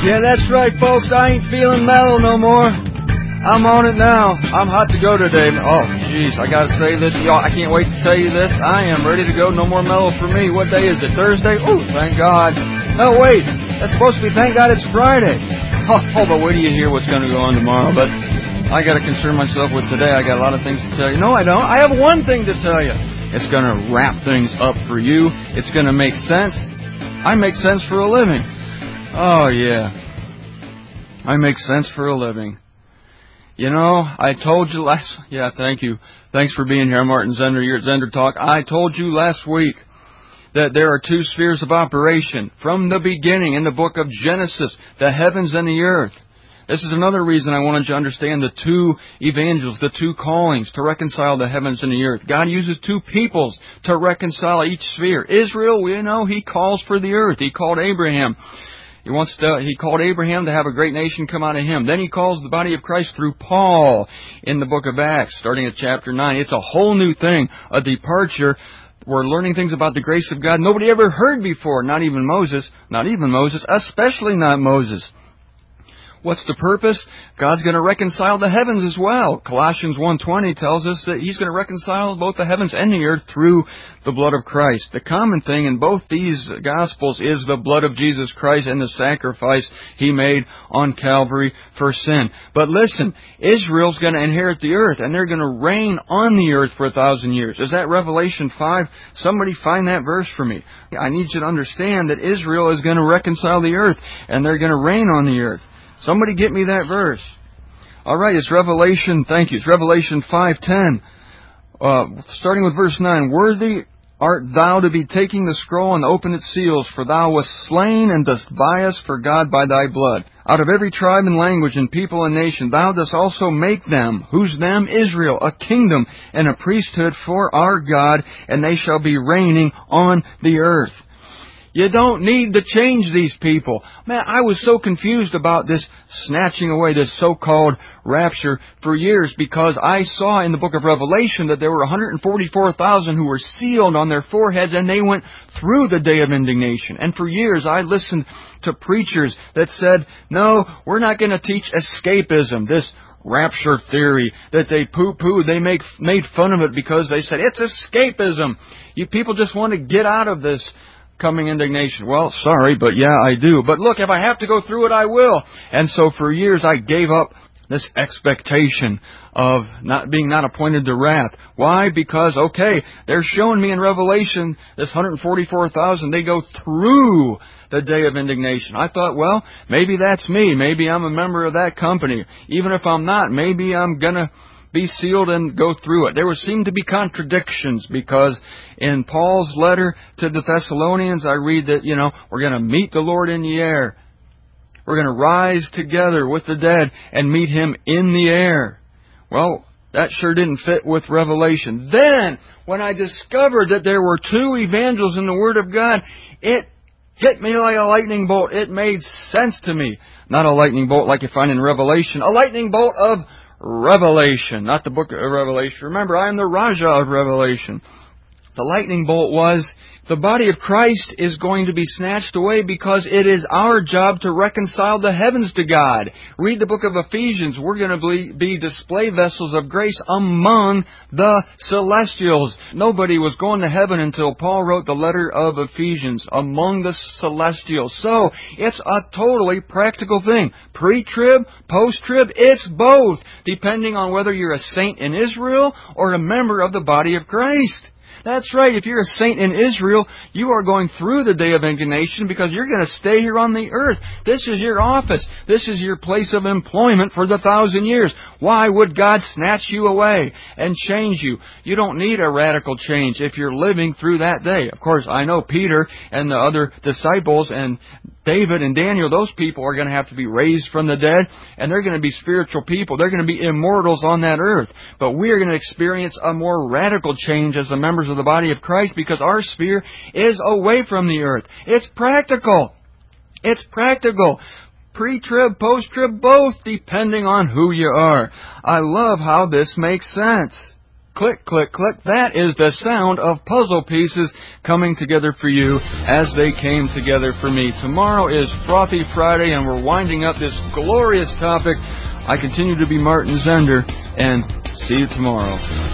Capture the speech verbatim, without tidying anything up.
Yeah, that's right, folks. I ain't feeling mellow no more. I'm on it now. I'm hot to go today. Oh, jeez, I gotta say that, y'all, I can't wait to tell you this. I am ready to go. No more mellow for me. What day is it? Thursday? Ooh, thank God. No, wait. That's supposed to be thank God it's Friday. Oh, oh but wait till you hear what's going to go on tomorrow. But I gotta concern myself with today. I got a lot of things to tell you. No, I don't. I have one thing to tell you. It's gonna wrap things up for you. It's gonna make sense. I make sense for a living. Oh, yeah. I make sense for a living. You know, I told you last... Yeah, thank you. Thanks for being here, Martin Zender. You're at Zender Talk. I told you last week that there are two spheres of operation from the beginning in the book of Genesis, the heavens and the earth. This is another reason I wanted you to understand the two evangels, the two callings, to reconcile the heavens and the earth. God uses two peoples to reconcile each sphere. Israel, we know, He calls for the earth. He called Abraham. He wants to, he called Abraham to have a great nation come out of him. Then He calls the body of Christ through Paul in the book of Acts, starting at chapter nine. It's a whole new thing, a departure. We're learning things about the grace of God nobody ever heard before. Not even Moses. Not even Moses. Especially not Moses. What's the purpose? God's going to reconcile the heavens as well. Colossians one twenty tells us that He's going to reconcile both the heavens and the earth through the blood of Christ. The common thing in both these Gospels is the blood of Jesus Christ and the sacrifice He made on Calvary for sin. But listen, Israel's going to inherit the earth, and they're going to reign on the earth for a thousand years. Is that Revelation five? Somebody find that verse for me. I need you to understand that Israel is going to reconcile the earth, and they're going to reign on the earth. Somebody get me that verse. All right, it's Revelation, thank you, it's Revelation five ten. Uh, starting with verse nine. Worthy art thou to be taking the scroll and open its seals, for thou wast slain and dost buy us for God by thy blood. Out of every tribe and language and people and nation, thou dost also make them, who's them? Israel, a kingdom and a priesthood for our God, and they shall be reigning on the earth. You don't need to change these people. Man, I was so confused about this snatching away, this so-called rapture for years, because I saw in the book of Revelation that there were one hundred forty-four thousand who were sealed on their foreheads, and they went through the day of indignation. And for years I listened to preachers that said, no, we're not going to teach escapism, this rapture theory that they poo-poo. They make, made fun of it because they said, it's escapism. You people just want to get out of this coming indignation. Well, sorry, but yeah, I do. But look, if I have to go through it, I will. And so for years I gave up this expectation of not being not appointed to wrath. Why? Because, okay, they're showing me in Revelation, this one hundred forty-four thousand, they go through the day of indignation. I thought, well, maybe that's me. Maybe I'm a member of that company. Even if I'm not, maybe I'm going to be sealed and go through it. There would seem to be contradictions, because in Paul's letter to the Thessalonians, I read that, you know, we're going to meet the Lord in the air. We're going to rise together with the dead and meet Him in the air. Well, that sure didn't fit with Revelation. Then, when I discovered that there were two evangels in the Word of God, it hit me like a lightning bolt. It made sense to me. Not a lightning bolt like you find in Revelation. A lightning bolt of Revelation, not the book of Revelation. Remember, I am the Raja of Revelation. The lightning bolt was, the body of Christ is going to be snatched away because it is our job to reconcile the heavens to God. Read the book of Ephesians. We're going to be display vessels of grace among the celestials. Nobody was going to heaven until Paul wrote the letter of Ephesians, among the celestials. So, it's a totally practical thing. Pre-trib, post-trib, it's both, depending on whether you're a saint in Israel or a member of the body of Christ. That's right. If you're a saint in Israel, you are going through the day of indignation because you're going to stay here on the earth. This is your office. This is your place of employment for the thousand years. Why would God snatch you away and change you? You don't need a radical change if you're living through that day. Of course, I know Peter and the other disciples and David and Daniel, those people are going to have to be raised from the dead, and they're going to be spiritual people. They're going to be immortals on that earth. But we are going to experience a more radical change as the members of the body of Christ, because our sphere is away from the earth. It's practical. It's practical. Pre-trib, post-trib, both, depending on who you are. I love how this makes sense. click, click, click. That is the sound of puzzle pieces coming together for you as they came together for me. Tomorrow is Frothy Friday, and we're winding up this glorious topic. I continue to be Martin Zender, and see you tomorrow.